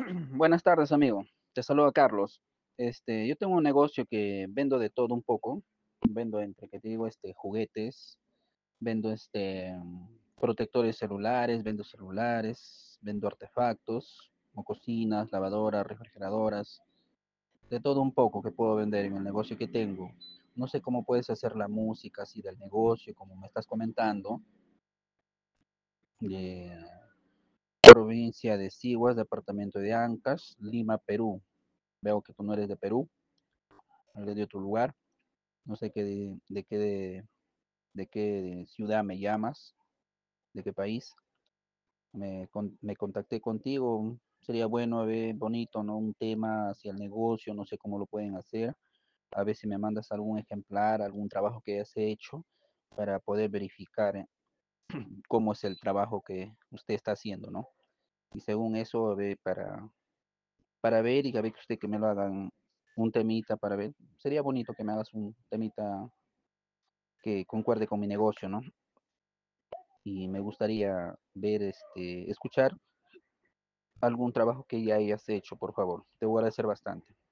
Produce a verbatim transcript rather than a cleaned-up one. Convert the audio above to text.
Buenas tardes, amigo. Te saluda Carlos. Este, yo tengo un negocio que vendo de todo un poco. Vendo entre, que te digo, este, juguetes, vendo este, mm, protectores celulares, vendo celulares, vendo artefactos, como cocinas, lavadoras, refrigeradoras, de todo un poco que puedo vender en el negocio que tengo. No sé cómo puedes hacer la música así del negocio, como me estás comentando, de provincia de Siguas, departamento de Ancash, Lima, Perú. Veo que tú no eres de Perú, eres de otro lugar. No sé qué de, de qué de, de qué ciudad me llamas, de qué país. Me, con- me contacté contigo. Sería bueno, a ver, bonito, ¿no? Un tema hacia el negocio, no sé cómo lo pueden hacer. A ver si me mandas algún ejemplar, algún trabajo que hayas hecho para poder verificar eh, cómo es el trabajo que usted está haciendo, ¿no? Y según eso, a ver, para, para ver y a ver que usted que me lo hagan un temita para ver. Sería bonito que me hagas un temita que concuerde con mi negocio, ¿no? Y me gustaría ver, este, escuchar algún trabajo que ya hayas hecho, por favor. Te voy a agradecer bastante.